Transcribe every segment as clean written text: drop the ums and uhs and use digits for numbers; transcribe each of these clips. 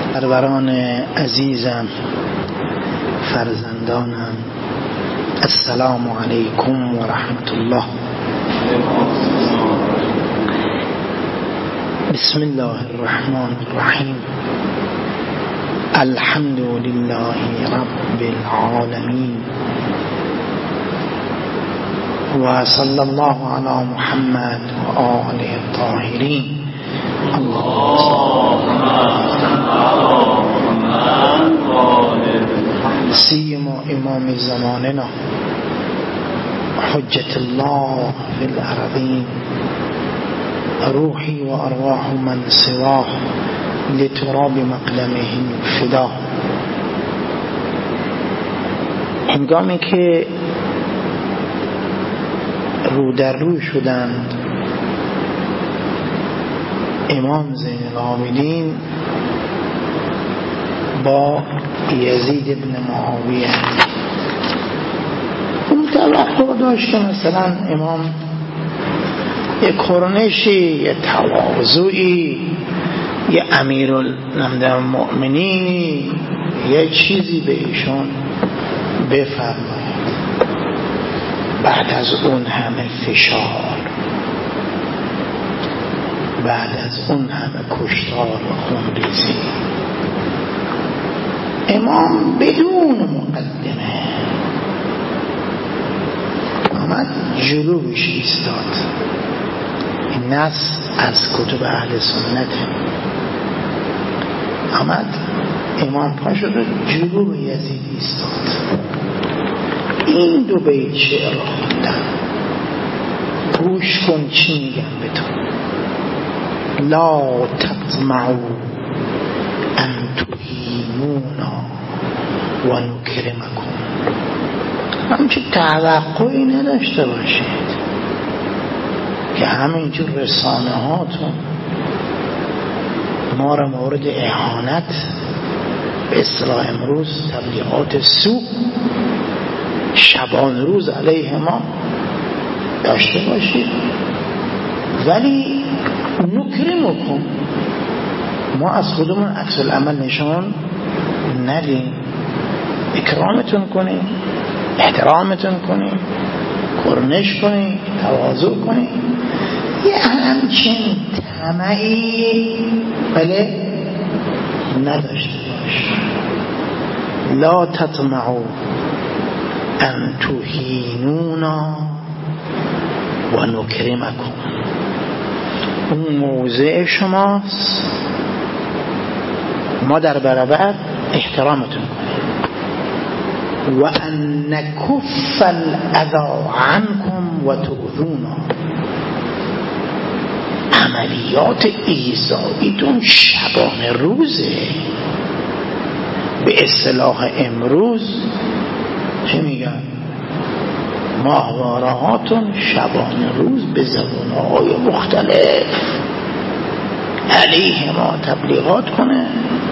برادران عزیزم، فرزندانم، السلام علیکم و رحمت الله. بسم الله الرحمن الرحیم. الحمد لله رب العالمین و صلی الله علی محمد و آله الطاهرین. سیما امام زماننا حجت الله فی الارضین، روحی و ارواح من سواه لتراب مقدمه فدا. هنگامی که رو در رو شدند امام زین العابدین با یزید ابن معاویه، اون توقع داشت که مثلا امام یک کرنشی، یک تواضعی، یک امیرالمؤمنینی، یک چیزی به ایشون بفرماید. بعد از اون همه فشار، بعد از اون همه کشتار و خونریزی، امام بدون مقدمه آمد جلوش ایستاد. این نص از کتب اهل سنت. آمد امام پا شد و جلو یزید ایستاد. این دو بیت شعر را خوندن. گوش کن چی میگم به تو. لا تطمعوا ان تهینونا و نکرمکم. همچه توقعی نداشته باشید که همینجور رسانه هاتون ما را مورد اهانت، به اصطلاح امروز تبلیغات سوء، شبان روز علیه ما داشته باشید. ولی نکرمکم، ما از خودمون عکس العمل نشان ندیم، اکرامتون کنیم، احترامتون کنیم، کرنش کنیم، تواضع کنیم. یه همچین طمعی بله نداشته باش. لا تطمعوا ان تهینونا و نکرمکم. اون موضع شماست، ما در برابر احترامتون کنیم. و ان نکف الاذی عنکم و تؤذونا. عملیات ایذاییتون شبانه روزه. به اصطلاح امروز چه میگن؟ ماهواره هاتون شبانه روز به زبانهای مختلف علیه ما تبلیغات کنه،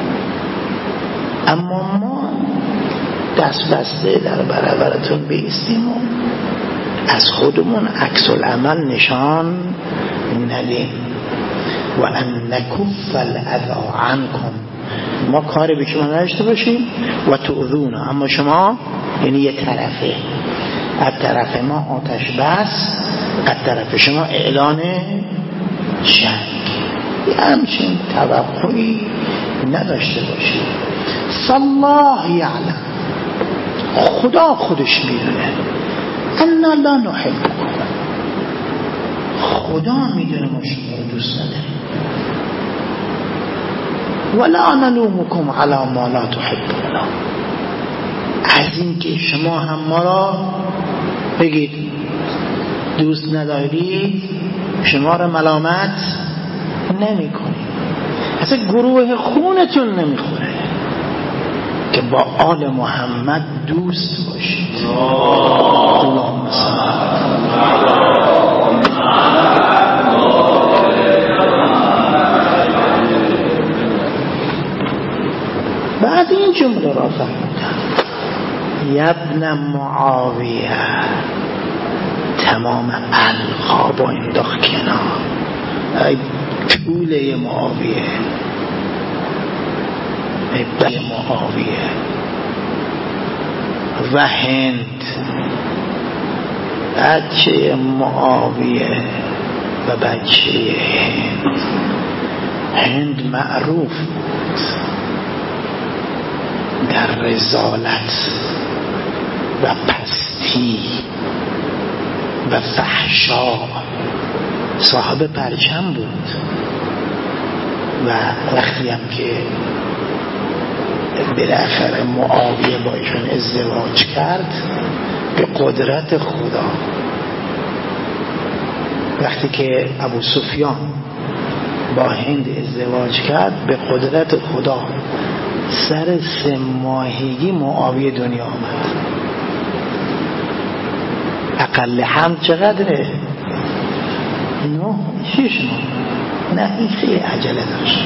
اما ما دست بسته در برابرتون بیستیم و از خودمون عکس العمل نشان ندیم. و ان نکف الاذی عنکم، ما کاری به شما نداشته باشیم. و تؤذونا، اما شما یعنی یه طرفه، از طرف ما آتش بس، از طرف شما اعلان جنگ. یه همچین توقعی نداشته باشید. فالله یعلم، خدا خودش میدونه، انا لا نحبکم، خدا میدونه ما شما رو دوست نداریم. ولا نلومکم علی ما لا تحبون، از این که شما هم ما را بگید دوست ندارید، شما را ملامت نمی کنید. اصلا گروه خونتون نمیخوره که با آل محمد دوست باشید. اللهم صل. بعد این جمله را فرمودن: یبن معاویه، تمام القاب انداخت کنار. ای طوله معاویه، بچه معاویه و هند، بچه معاویه و بچه هند. هند معروف بود در رذالت و پستی و فحشا، صاحب پرچم بود و وقتی هم که بالاخره معاویه با ایشون ازدواج کرد به قدرت خدا، وقتی که ابو سفیان با هند ازدواج کرد به قدرت خدا سر 3 ماهگی معاویه دنیا آمد. اقل حمل چقدره؟ 6 ماه. نه این خیلی عجله داشت.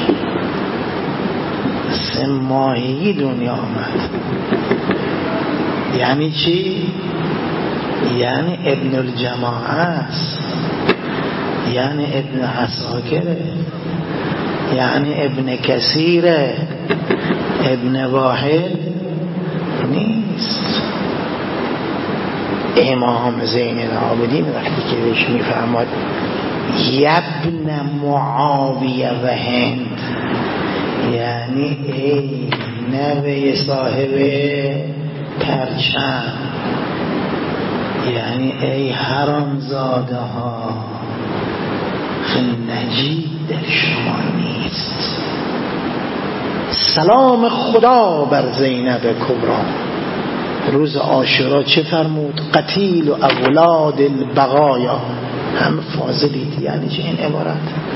3 ماهگی دنیا آمد. یعنی چی؟ یعنی ابن الجماعه است، یعنی ابن عساکره، یعنی ابن کثیره، ابن واحد نیست. امام زین العابدین وقتی که بهش میفرماد یبن معاویه و هند، یعنی ای نوه صاحب پرچم، یعنی ای حرامزاده ها، نجیب در شما نیست. سلام خدا بر زینب کبرا. روز عاشورا چه فرمود؟ قتیل و اولاد البقایا، هم فاضلید. یعنی چه این عبارت؟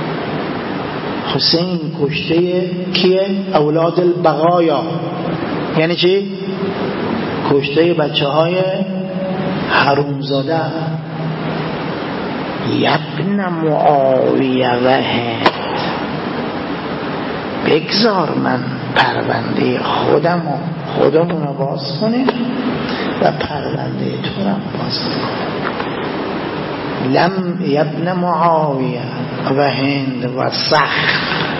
حسین کشته کیه؟ اولاد البقایا. یعنی چی؟ کشته بچه های حرومزاده. یبن معاویه و هند، بگذار من پرونده خودمون رو باز کنیم و پرونده تو رو باز کنیم. لم یبن معاویه و هند و سخت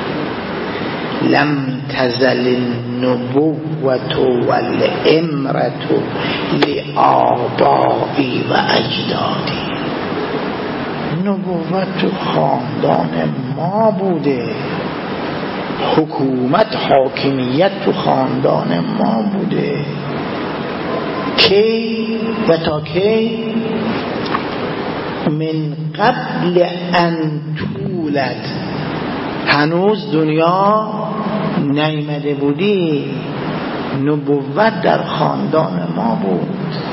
لم تزل النبوة والامرة لآبائی و اجدادی. نبوت تو خاندان ما بوده، حکومت حاکمیت تو خاندان ما بوده. کی و تا کی؟ من قبل ان تولد، هنوز دنیا نیامده بودی، نبوت در خاندان ما بود.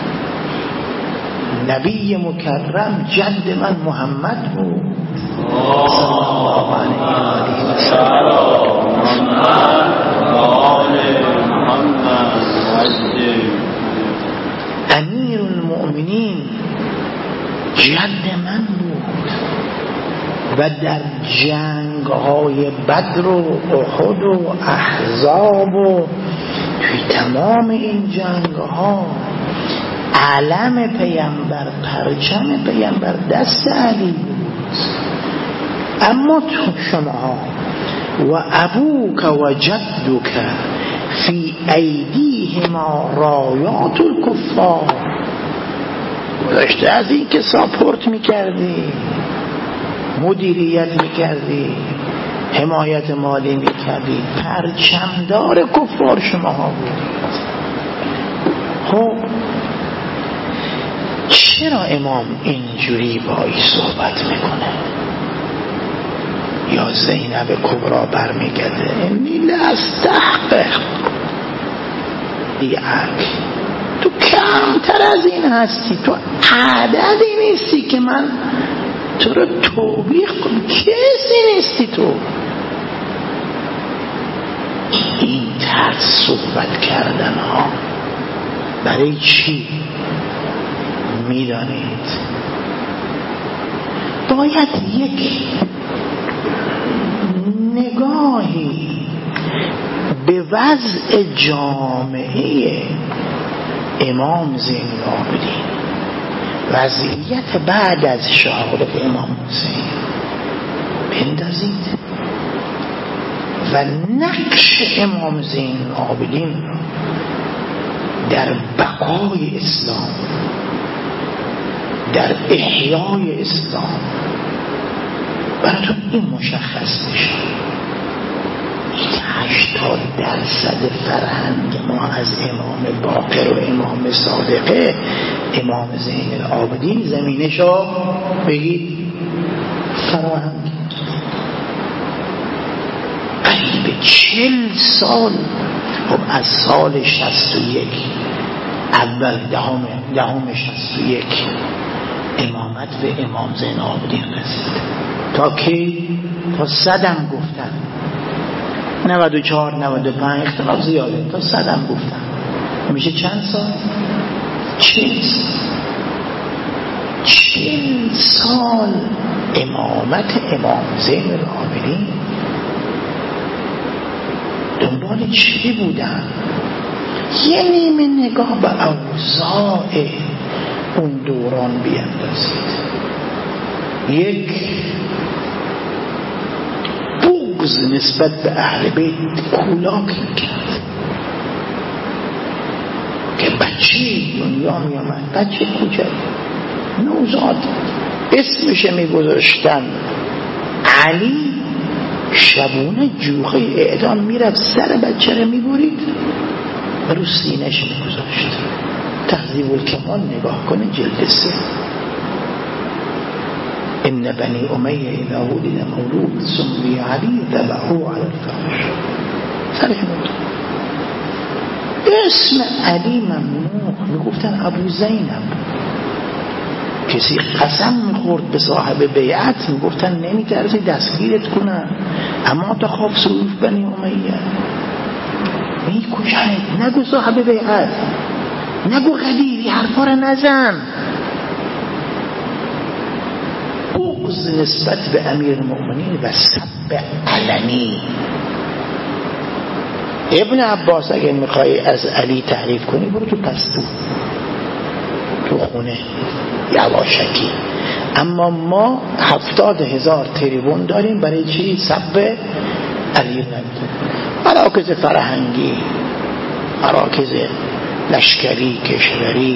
نبی مکرم جد من محمد بود صلی الله علیه و سلم. امیر المؤمنین جد من بود و در جنگ های بدر و احد و احزاب و توی تمام این جنگ ها علم پیامبر، پرچم پیامبر دست علی بود. اما تو شما و ابوک و جدک فی ایدیهما رایات الکفار، گذشته از این که ساپورت میکردی، مدیریت میکردی، حمایت مالی میکردی، پرچمدار کفار شما ها بودید. خب چرا امام اینجوری با ای صحبت میکنه؟ یا زینب کبرا برمیگرده انی لاستحقق بیعک، تو کمتر از این هستی، تو عددی نیستی که من تو رو توبیخ کنم، کسی نیستی تو. این طرز صحبت کردن ها برای چی؟ میدانید باید یک نگاهی به وضع جامعه امام زین العابدین، وضعیت بعد از شهادت امام حسین بندازید و نقش امام زین العابدین در بقای اسلام، در احیای اسلام براتون این مشخص میشه. 80% فرهنگ ما از امام باقر و امام صادقه، امام زین العابدین زمینشو بگید فرهنگ. قریب 40 سال، خب از سال 61 اول دهم 61 امامت به امام زین العابدین رسید. تا کی؟ تا 100 هم گفتن، 94 95 اختلاف زیاده، تا 100 هم گفتن. میشه چند سال؟ 40 سال امامت امام زین العابدین. دنبال چی بودن؟ یه نیمه نگاه به اوضاع اون دوران بیندازید. یک بغض نسبت به اهل بیت کولاک کرد که بچه دنیا می آمد، بچه کوچک نوزاد، اسمش می گذاشتن علی. شبونه جوخه اعدام میرفت سر بچه رو میبرید و رو سینه‌ش میگذاشت. تهذیب الکمال نگاه کنه جلد 3. ان بنی امیه اذا ولد مولود سمی علی ذبحوه علی الفحش. صریح بود. اسم علی ممنوع. میگفتن ابو زینب. کسی قسم میخورد به صاحب بیعت میگفتن نمیترسی دستگیرت کنن، اما تخاف سیوف بنی امیه، میکشنت. نگو صاحب بیعت، نگو غدیری، حرفا رو نزن. بغض نسبت به امیر المؤمنین و سب علنی. ابن عباس اگه میخوای از علی تعریف کنی برو تو پستو، تو خونه یواشکی. اما ما 70,000 تریبون داریم برای چی؟ سب علی نمیده. مراکز فرهنگی، مراکز لشکری، کشوری،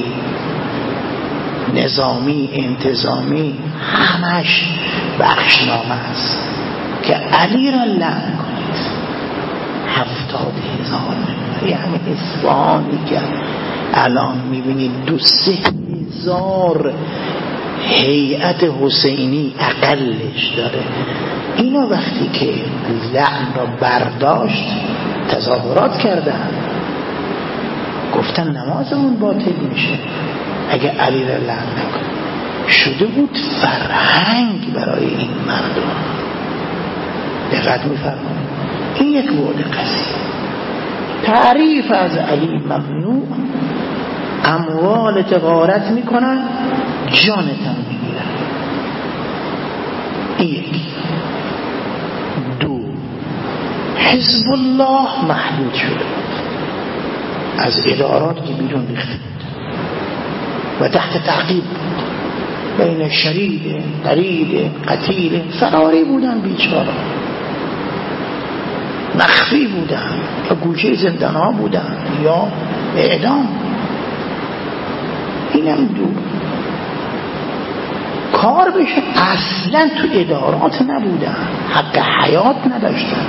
نظامی، انتظامی، همش بخشنامه است که علی را لعن کنید. 70,000 نفر، یعنی اصفهانی که الان میبینید 2-3,000 هیئت حسینی اقلش داره. اینا وقتی که لعن را برداشت تظاهرات کردن، گفتن نمازمون باطل میشه اگه علی را لعن نکنه. شده بود فرهنگ برای این مردم. دقت میفرمایید. این یک بعد قضیه. تعریف از علی ممنوع، اموالت غارت میکنن، جانتم میگیرن. یک. 2. حزب الله محدود شده از ادارات که بیرون ریخته و تحت تعقیب بین شرید، قرید، قتیل، فراری بودن، بیچاره مخفی بودن یا گوشه زندان ها بودن یا اعدام. اینم 2. کار بشه اصلا تو ادارات نبودن، حق حیات نداشتن.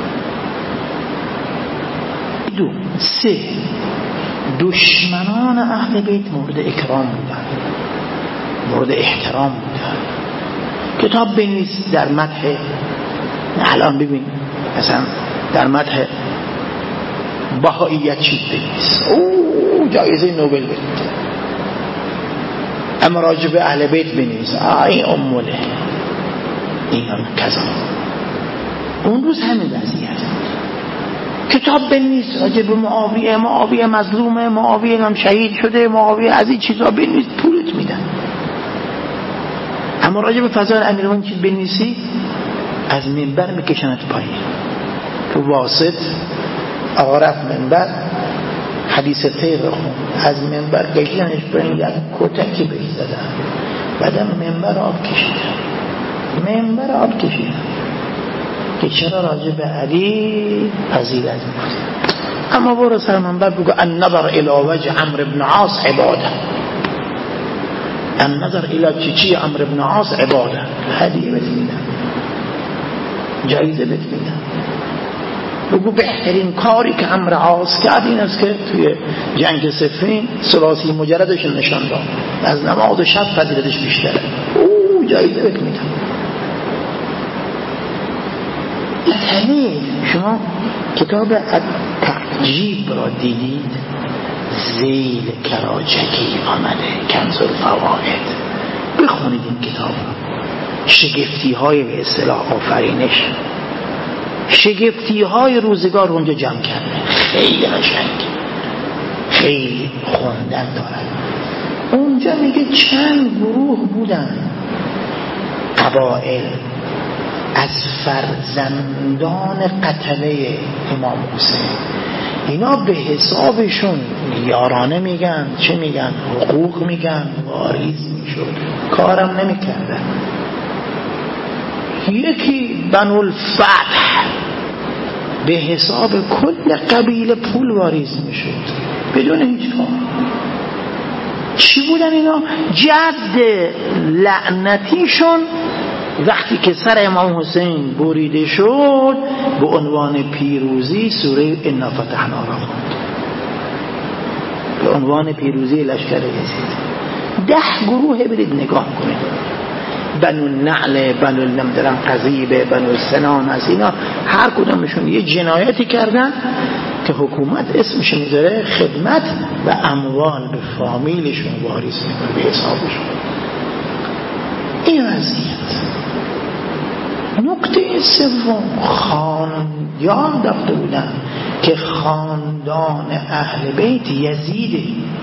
2. 3. دشمنان اهل بیت مورد اکرام بودن، مورد احترام بودن. کتاب بنویس در مدح، الان ببین مثلا در مدح بهائیت چی بنویس، او جایزه نوبل بده. اما راجع به اهل بیت بنویس، این اموله، این هم کذا. اون روز همین وضعیت. کتاب بنویس راجع به معاویه مظلومه، معاویه هم شهید شده، معاویه از این چیزا بنویس، پولت میدن. اما راجع به فضائل امیرالمومنین چیز بنویسی، از منبر میکشنت پایین. تو واسط آقا رفت منبر، حدیث تیغ خون، از منبر کشیدنش پایین، یک کتکی بهش زدن، بعدم منبر آب کشیدن. که چرا راجع به علی فضیلت میگفت. اما برو سر منبر بگو النظر الی وجه عمرو بن عاص عباده، النظر الی چی عمرو بن عاص عباده، هدیه بهت میدم، جایزه بهت میدم. بگو بهترین کاری که عمرو عاص کرد این است که توی جنگ صفین ثلاثی مجردش نشان داد، از نماز شب فضیلتش بیشتره، جایزه بهت میدم. شما کتاب تعجیب را دیدید؟ زیل کراچکی آمده، کنز الفواید، بخونید این کتاب را. شگفتی های به اصطلاح آفرینش، شگفتی های روزگار اونجا جمع کرده، خیلی قشنگ، خیلی خوندن دارد. اونجا میگه چند گروه بودن قبائل از فرزندان قتله امام حسین، اینا به حسابشون یارانه میگن، چه میگن، حقوق میگن، واریز میشد، کارم نمیکردن. یکی بنو الفتح به حساب کل قبیله پول واریز میشد بدون هیچ کار. چی بودن اینا؟ جد لعنتیشون وقتی که سر امام حسین بریده شد به عنوان پیروزی سوره انا فتحنا را خوند، به عنوان پیروزی لشکر یزید. 10 گروه برید نگاه کنید، بنو النعل، بنو نمیدونم قضیبه، بنو سنان، از اینا هر کدومشون یه جنایتی کردن که حکومت اسمش میذاره خدمت و اموال به فامیلشون واریز میکنه به حسابشون. این وضعیت. نکته سوم، یاد داشته بودن که خاندان اهل بیت یزیده،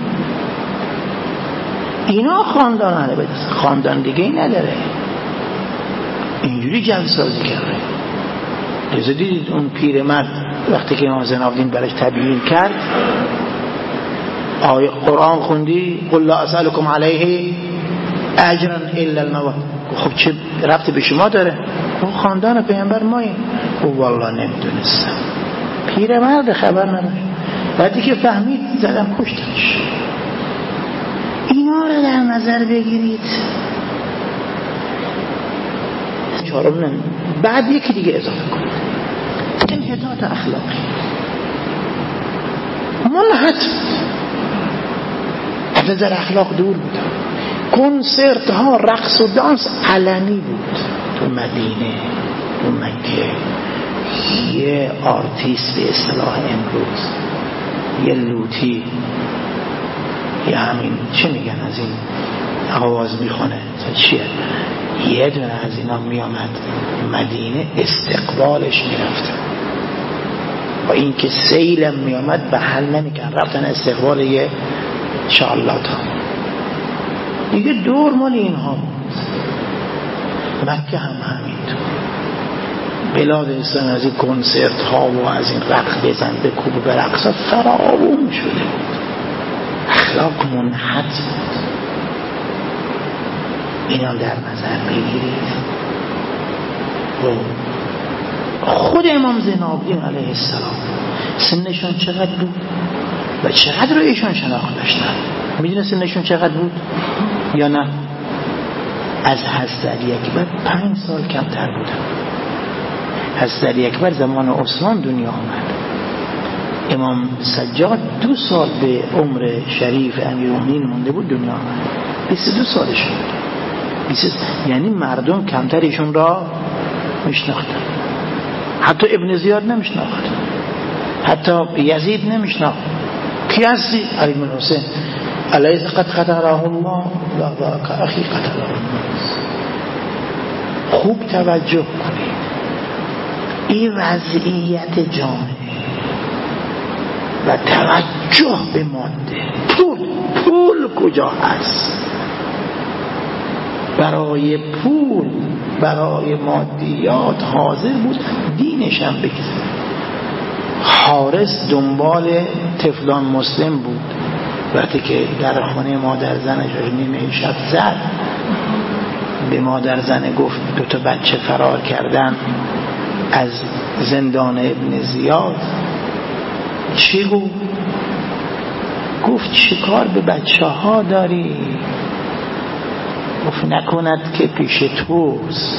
اینا خاندان اهل بیت، خاندان دیگه ای نداره. اینجوری جمع سازی کرده. لذا دیدید اون پیرمرد وقتی که امام زین العابدین برش تبیین کرد، آیه قرآن خوندی قل لا اسألكم علیه اجرا الا الموت، خب چه ربطی به شما داره؟ خب خاندان پیامبر ماییم. او والله نمیدونستم. پیرمرد خبر نداشت، بعدی که فهمید زدم کشتنش. اینا رو در نظر بگیرید. چهارم، بعد یکی دیگه اضافه کنید، انحطاط اخلاقی. منحط از نظر اخلاق دور بود. کنسرت ها، رقص و دانس علنی بود تو مدینه، تو مکه. یه آرتیست به اصطلاح امروز، یه لوتی، یه همین چه میگن از این آواز میخونه چیه، یه دونه از اینا میامد مدینه، استقبالش میرفت با این که سیلم میامد به حل نمیکن، رفتن استقبال یه شالات ها دیگه. دور مال اینها بود. مکه هم همینطور. بلاد اسلام از این کنسرت ها و از این رقص بزنده کوب به رقص ها فراوون شده بود. اخلاق منحط بود. اینا در نظر بگیرید. خود امام زین العابدین علیه السلام سنشون چقدر بود و چقدر رو ایشون شناخت داشتن؟ میدونه سنشون چقدر بود یا نه؟ از حضرت علی اکبر 5 سال کمتر بودن. حضرت علی اکبر زمان عثمان دنیا آمد. امام سجاد 2 سال به عمر شریف امیرالمومنین مونده بود دنیا آمد. 22 سالش بود. یعنی مردم کمتر ایشون را میشناختن. حتی ابن زیاد نمیشناخت، حتی یزید نمیشناخت. کی هستی؟ علی بن حسین. الیس قد قتله الله لا ذاک اخی قتله الناس. خوب توجه کنید. این وضعیت جامعه و توجه به ماده، پول کجا هست؟ برای پول، برای مادیات حاضر بود دینش هم بگذاره. حارس دنبال طفلان مسلم بود. وقتی که در خانه مادر زنش نیمه شب زد، به مادر زن گفت 2 تا بچه فرار کردن، از زندان ابن زیاد چی گفت چیکار به بچه ها داری؟ گفت نکند که پیش توست.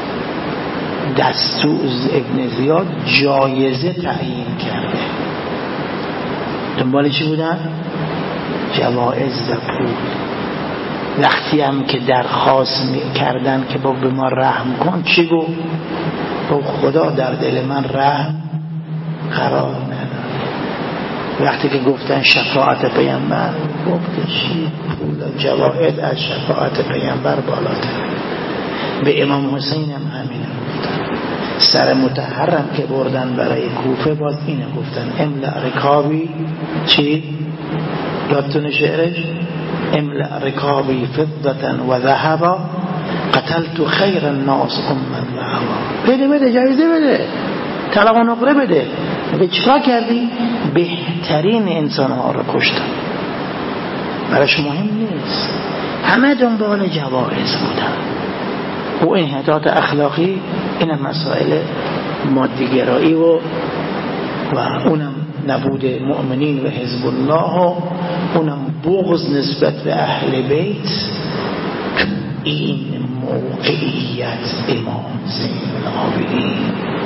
دستوز ابن زیاد جایزه تعیین کرده. دنبال چی بودن؟ جوائز و پول. وقتی هم که درخواست کردن که با به ما رحم کن، چی گفت؟ خدا در دل من رحم قرار نداره. وقتی که گفتن شفاعت پیامبر، گفت چی؟ پول جوائز از شفاعت پیامبر بالاتر. به امام حسین هم همینه گفتن. سر مطهرم که بردن برای کوفه، باز اینه گفتن املأ رکابی چی؟ یادتونه شعرش؟ املأ رکابی فضة و ذهبا قتلت خیر الناس امن و هوا. بده جایزه بده، طلاق و نقره بده. به چیکار کردی؟ بهترین انسان ها رو کشتن. براش مهم نیست، همه دنبال جوایز بودن. و انحطاط اخلاقی، این مسائل مادیگرایی و اونم نبود مؤمنین و حزب الله و اونم بغض نسبت به اهل بیت. تو این موقعیت امام زین العابدین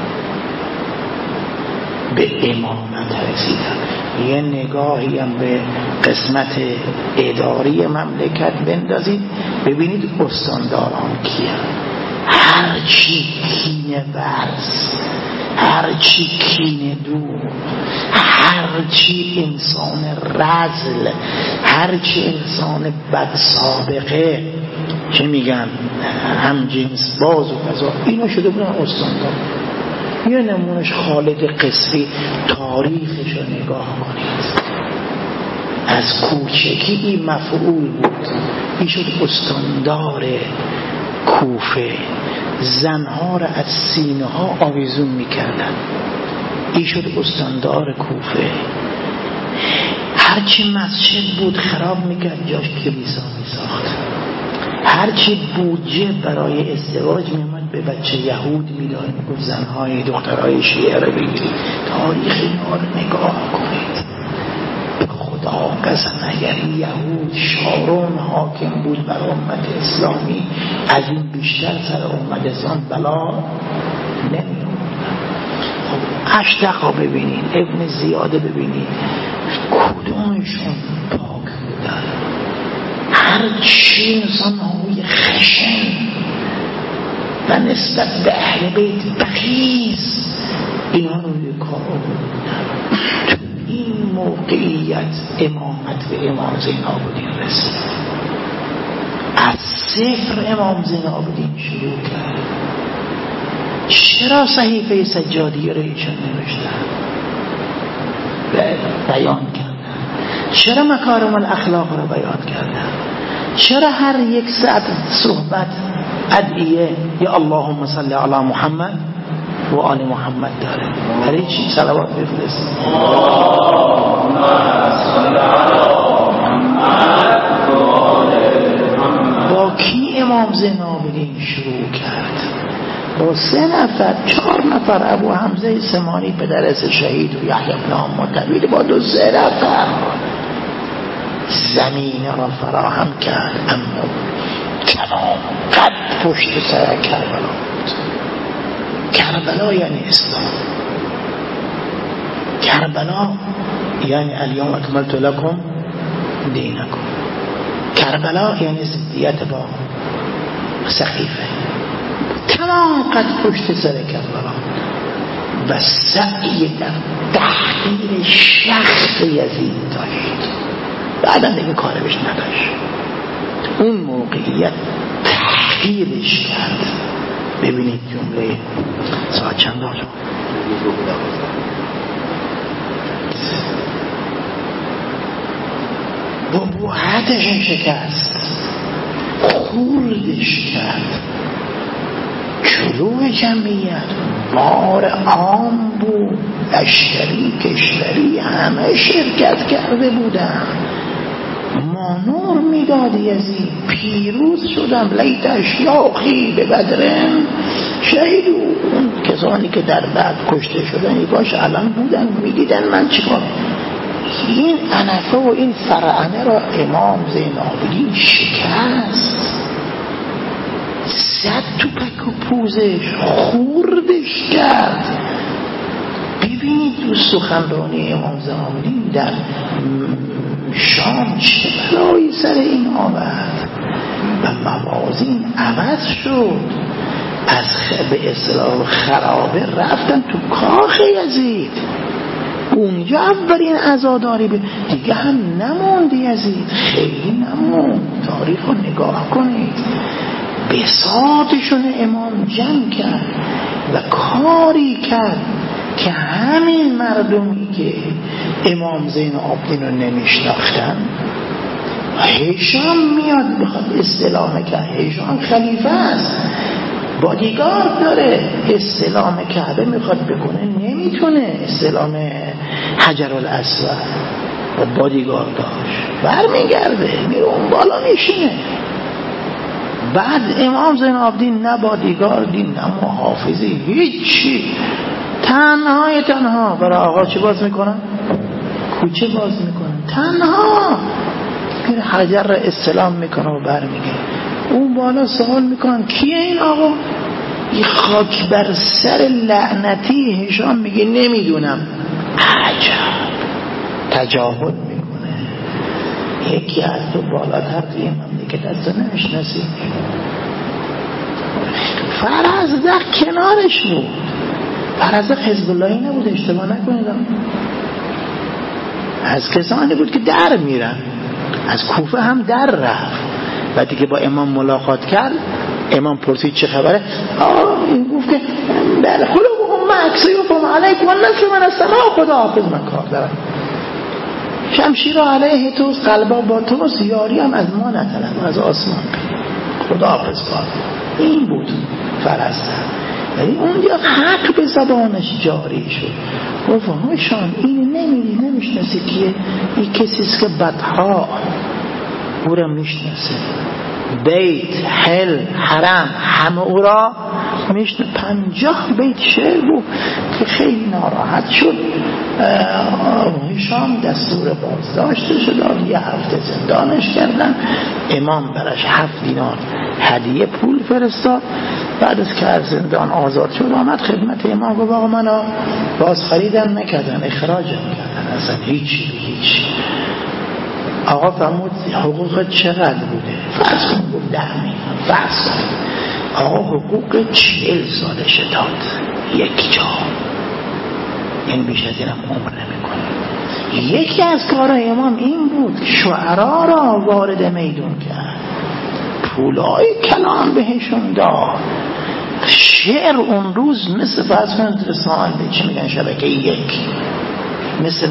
به امامت رسیدن. یه نگاهی هم به قسمت اداری مملکت بندازید، ببینید استانداران کیه. هرچی کینه ورز، هرچی کینه دور، هرچی انسان رذل، هرچی انسان بد سابقه، چه میگن هم جنس باز و کذا، اینا شده بودن استاندار. یه نمونش خالد قصری، تاریخش رو نگاه کنید. از کوچکی این مفعول بود، این شد استاندار کوفه. زنها را از سینه ها آویزون میکردن. این شد استاندار کوفه. هرچی مسجد بود خراب میکرد، جاش کلیسا میساخت. هرچی بودجه برای ازدواج میومد به بچه یهود میداد، میگفت زنهای دخترهای شیعه رو بگیرید. تاریخ اینا رو نگاه کنید. به خدا قسم اگر یهود شارون حاکم بود بر امت اسلامی، از این بیشتر سر امت اسلام بلا نمیاد. خب اشتقا ببینید، ابن زیاده ببینید، کدومشون پاک بودن؟ هرچی انسان های خشن و نسبت به اهل بیت بخیز، اینا رو روی کار بودن. تو این موقعیت امامت به امام زین العابدین رسید. از صفر امام زین العابدین شروع کرد. چرا صحیفه سجادی رو ایشان نوشتن؟ بیان کردن. چرا مکارم الاخلاق رو بیان کردن؟ چرا هر یک ساعت صحبت ادعیه یا اللهم صل علی محمد و آل محمد داره؟ برای چی صلوات بفرست؟ اللهم صل علی محمد و آل محمد. با کی امام زین العابدین شروع کرد؟ با 3 نفر 4 نفر. ابو حمزه سمانی پدرس شهید و یحیی بن معتمد با 2-3 نفر زمین را فراهم کرد. اما تمام قد پشت سر کربلا بود. کربلا یعنی اسلام. کربلا یعنی الیوم اکملت لکم دینکم. کربلا یعنی ضدیت با سقیفه. تمام قد پشت سر کربلا و سعی در تحقیر شخص یزید داشت. بعدا دیگه کارش نداشت. اون موقعیت تحقیرش کرد. ببینید جمله ساعت چند داشت؟ بوحتش شکست، خوردش کرد. شروع جمعیت مار عام بود، اشتری کشوری همه شرکت کرده بودن. مانور میداد یزید، پیروز شدم. لیت اشیاخی به بدرن شهیدو. اون کسانی که در بعد کشته شدن باش الان بودن میدیدن من چیکار. این انفه و این فرعنه را امام زین العابدین شکست، زد تو پک و پوزش، خوردش کرد. ببینید تو سخنرانی امام زین العابدین در شام چه بلایی سر این آورد و موازین عوض شد. از به اصطلاح خرابه رفتن تو کاخ یزید، اونجا اولین عزاداری دیگه هم نموند. یزید خیلی نموند. تاریخ رو نگاه کنید، بساطشون امام جمع کرد و کاری کرد که همین مردمی که امام زین العابدین رو نمیشناختن، هشام میاد بخواد استلام کرد. هشام خلیفه است، بادیگارد داره، استلام کعبه میخواد بکنه نمیتونه، استلام حجر الاسود و بادیگارد داشت، برمیگرده میره اون بالا میشینه. بعد امام زین العابدین نه بادیگاردی نه محافظی، هیچی، تنها برای آقا چه باز میکنن؟ کوچه باز میکنن، تنها میره حجر را استلام میکنه و برمیگرده. اون بالا سوال میکنن کیه این آقا؟ یه خاک بر سر لعنتی هشام میگه نمیدونم. عجب، تجاهل میکنه. یکی از تو بالاتر توی مملکت از تو نمیشناسی. فرزدق کنارش بود. فرزدق حزب اللهی نبود، اشتباه نکنید، از کسانی بود که در میرن. از کوفه هم در رفت و دیگه با امام ملاقات کرد. امام پرسید چه خبره؟ این گفت که بله خلوهم مکسیوفم علیکم و نصر من از سما، خدا حافظ من کار دارم، شمشیر علیه توست، قلبا با توست، یاری هم از ما نطلب، از آسمان، خدا حافظ کار. این بود فرزدق. ولی اونجا حق به زبانش جاری شد. گفت هاشان این نمیشناسی کیه؟ این کسیست که بدها او را میشناسه، بیت، حل، حرم، همه او را میشناسه. 50 بیت شعر بود که خیلی ناراحت شد. هشام دستور بازداشتش داد، یه هفته زندانش کردن. امام براش 7 دینار هدیه پول فرستاد. بعد از که از زندان آزاد شد آمد خدمت امام گفت آقا منو باز خریدن نکردن، اخراجم کردن، اصلا هیچ. آقا فرمود حقوق چقدر بوده؟ فرض کن گفت 10 میلیون. فرض کن آقا حقوق 40 سالش داد یک جا، این بیش از اینم عمر نمیکنه. یکی از کارهای امام این بود شعرا را وارد میدون کرد، پولای کلام بهشون داد. شعر اون روز مثل فرض کنید رسانه چی میگن شبکه 1، مثل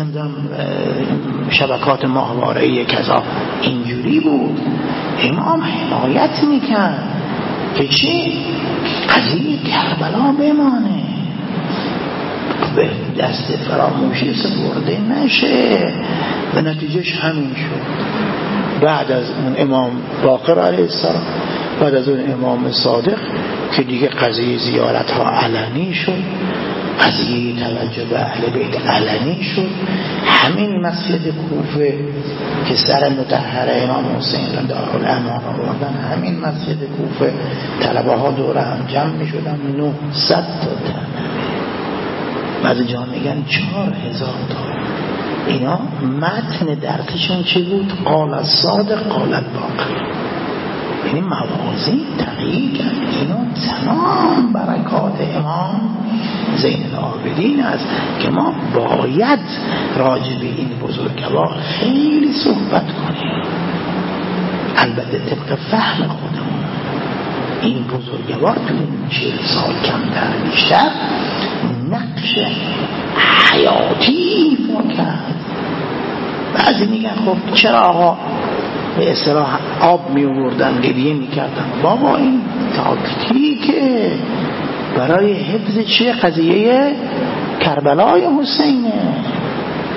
شبکات ماهواره کذا اینجوری بود. امام حمایت میکرد که چی؟ قضیه کربلا بمانه، به دست فراموشی سپرده نشه. و نتیجهش همین شد. بعد از اون امام باقر علیه السلام، بعد از اون امام صادق که دیگه قضیه زیارت ها علنی شد، قضیه توجه به اهل بیت علنی شد. همین مسجد کوفه که سر مطهر امام حسین را دارالامام آوردن، همین مسجد کوفه طلبه ها دوره هم جمع می شدن، 900 تا طلبه، بعضی جا میگن 4000 تا. اینا متن درسشون چی بود؟ قال الصادق قال الباقر. یعنی موازین تغییر کرد. اینا تمام برکات امام زین العابدین است که ما باید راجع به این بزرگوار خیلی صحبت کنیم، البته طبق فهم خودمون. این بزرگوار تو این 40 سال کمتر بیشتر نقش حیاتی ایفا کرد. بعضی میگن خب چرا آقا به اصطلاح آب می آوردن گریه می کردن؟ بابا این تاکتیکه برای حفظ چه؟ قضیه کربلای حسینه.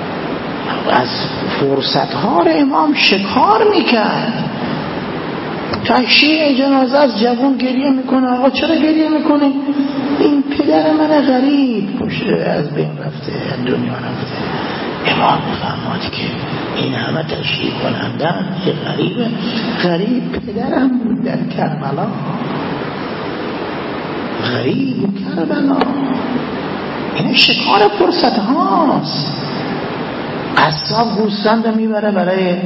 از فرصتها امام شکار می کرد تشییع جنازه از جوان گریه میکنه. آقا چرا گریه میکنه؟ این پدر من غریب پشت از بین رفته، از دنیا رفته. امام فرمود که این همه تشییع کنندن که غریبه. غریب پدرم بود در کربلا، غریب کربلا. این شکار فرصت هاست. قصاب گوسفند میبره برای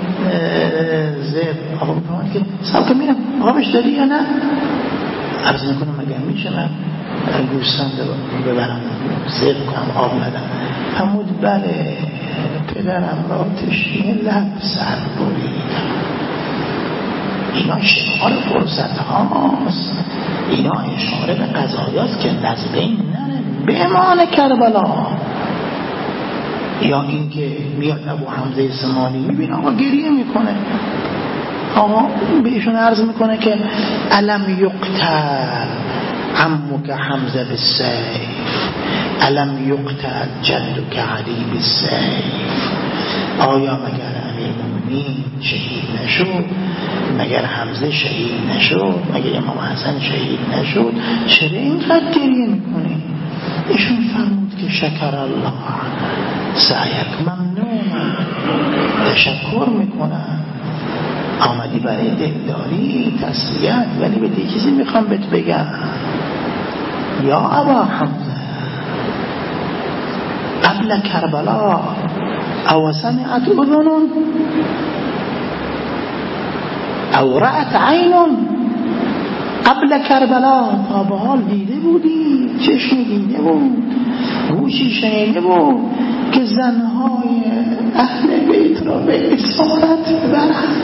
زب. آقا میفرماد که سال که میرم آبش دادی یا نه؟ عرض نکنم مگر میشه من گوسفند ببرم زب کنم آب ندم؟ فرمود بله پدرم را تشنه لب سر بریدم. اینا شکار فرصت هاست. اینا اشاره به قضایاست که نزد این نره بمان کربلا. یا اینکه میاد ابو حمزه سمانی میبینه آقا گریه میکنه، آقا بهشون عرض میکنه که الم یقتل عمک حمزه بالسیف، الم یقتل جدک علی بالسیف. آیا مگر امیرالمومنین شهید نشد؟ مگر حمزه شهید نشد؟ مگر امام حسن شهید نشد؟ چرا اینقدر گریه میکنه؟ ایشون فرمود که شکر الله سعیک، ممنونم، تشکر میکنم، آمدی برای دلداری تسلیت، ولی به دیگه چیزی میخوام بهت بگم. یا ابا حمزه قبل کربلا او سمعت اذن او رأت عین قبل کربلا. تا به حال دیده بودی، چشمی دیده بود، گوشی شنیده بود که زنهای اهل بیت را به اسارت ببرند.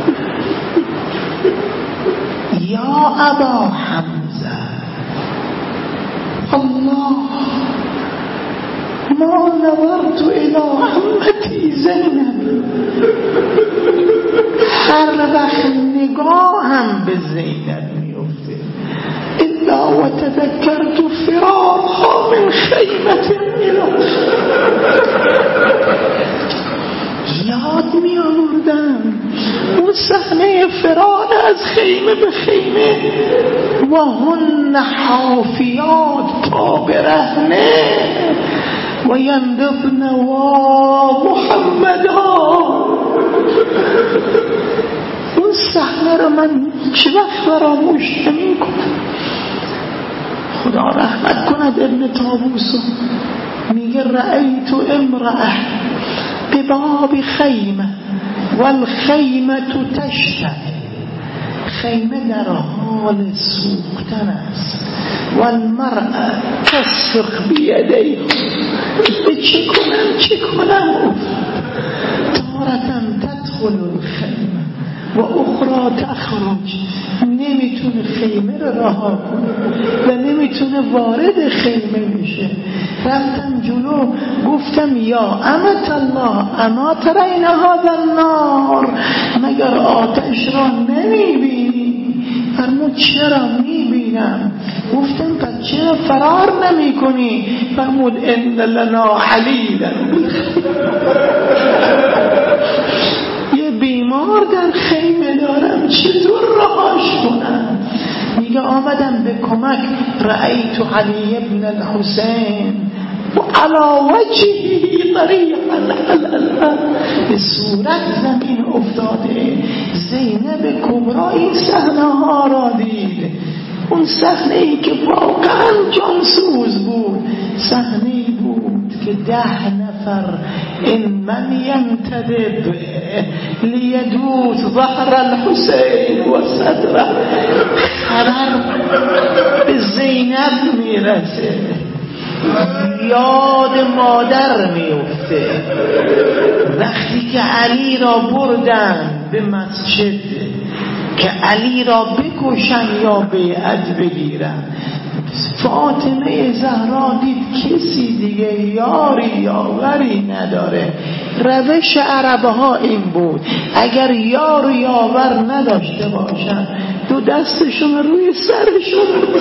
یا ابا حمزه الله ما نظرت الى عمتی زینب. هر وقت نگاهم به زینب میفته الا و تذکرت فرارها من خیمت الى. یاد می آوردم اون صحنه فرار از خیمه به خیمه و هن حافیات پا برهنه و یندفن و محمدا. اون صحنه رو من چه وقت فراموش نمی کنم. خدا رحمت کند ابن طاووس میگه رأیت امرأه بباب خیمه والخیمه تشتعل. خیمه در حال سوختن است والمرأة تسرق بیدیه. چه کنم تارة تدخل الخیمه و اخرى تخرج. نمیتونه خیمه رو رها کنه و نمیتونه وارد خیمه بشه. رفتم جلو گفتم یا امت الله اما ترین هذا النار، مگر آتش را نمیبینی؟ فرمود چرا میبینم. گفتم پس چرا فرار نمی کنی؟ فرمود ان لنا حلیلا. یه بیمار در خیمه دارم، چطور رهاش کنم؟ میگه آمدم به کمک. رأیت علی ابن الحسین و علی وجهه طریقا به صورت زمین افتاده. زینب کبرا این صحنه ها را دید. اون صحنه ای که واقعا جانسوز بود، صحنه ای بود که 10 نفر این من ینتدب لیدوت ظهر الحسین و صدره. خبر به زینب میرسه، یاد مادر میفته. وقتی که علی را بردن به مسجد که علی را بکشن یا بیعت بگیرن، فاطمه زهرا دید کسی دیگه یاری یاوری نداره. روش عربها این بود، اگر یار و یاور نداشته باشن دو دستشون روی سرشون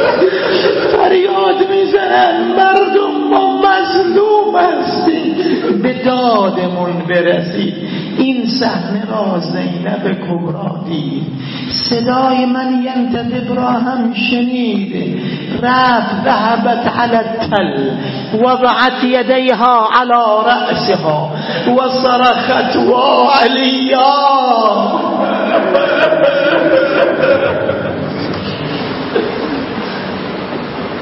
فریاد میزنن مردم ما مظلوم هستیم، به دادمون برسید. این صحنه را زینب کبرا دید، صدای من ینتدب را هم شنید، رفت ذهبت على التل وضعت یدیها على رأسها و صرخت و علیا